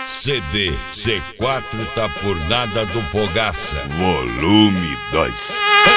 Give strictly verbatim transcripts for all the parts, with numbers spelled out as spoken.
C D C quatro tá por nada do Fogaça. Volume dois.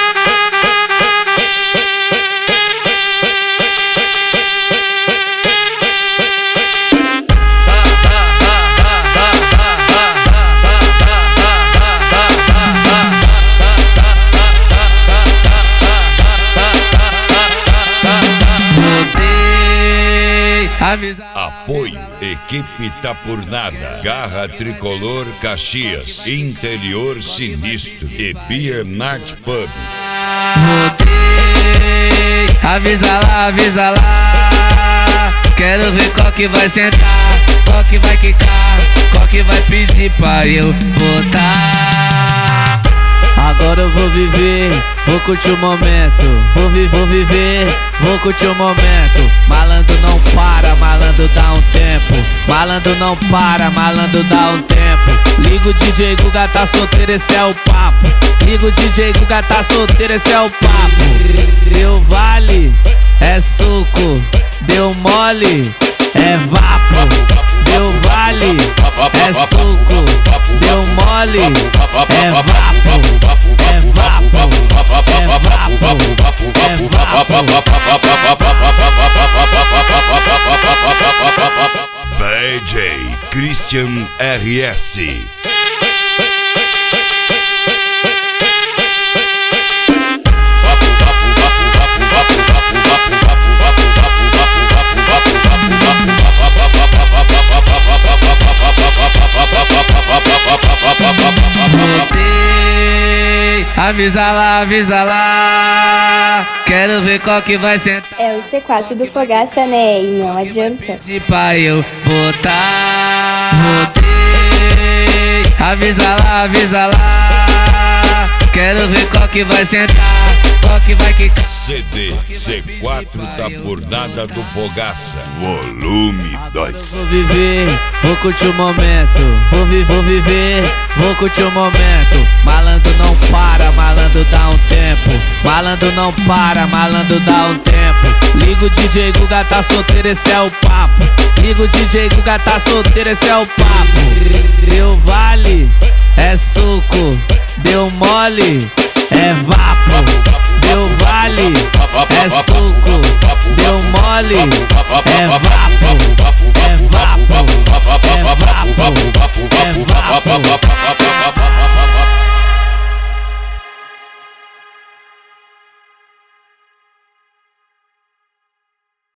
Apoio, equipe tá por nada. Garra Tricolor Caxias, Interior Sinistro e Beer Night Pub. Voltei, avisa lá, avisa lá. Quero ver qual que vai sentar, qual que vai quicar, qual que vai pedir pra eu botar. Agora eu vou viver, vou curtir o momento. Vou, vi vou viver, vou curtir o momento. Malandro não para, malandro dá um tempo. Malandro não para, malandro dá um tempo. Liga o D J Guga, tá solteiro, esse é o papo. Liga o D J Guga, tá solteiro, esse é o papo. Deu vale, é suco. Deu mole, é vapo. Deu vale, é suco. Deu mole, é vapo. É vapo, é vapo, é vapo. D J Christian R S. Voltei, avisa lá, avisa lá. Quero ver qual que vai sentar. É o C quatro do Fogaça, né? E não adianta. Pedir pra eu botar. Voltei, avisa lá, avisa lá. Quero ver qual que vai sentar, qual que vai quicar. C D C quatro tá por nada do Fogaça. Volume dois. Vou viver, vou curtir o momento. Vou, vi vou viver, vou curtir o momento. Malandro não para, malandro dá um tempo. Malandro não para, malandro dá um tempo. Liga o D J Guga, tá solteiro, esse é o papo. Liga o D J Guga, tá solteiro, esse é o papo. Deu vale, é suco. Deu mole, é vapo. Deu vale, é suco. Deu mole, é vapo. É vapo, é vapo, é vapo.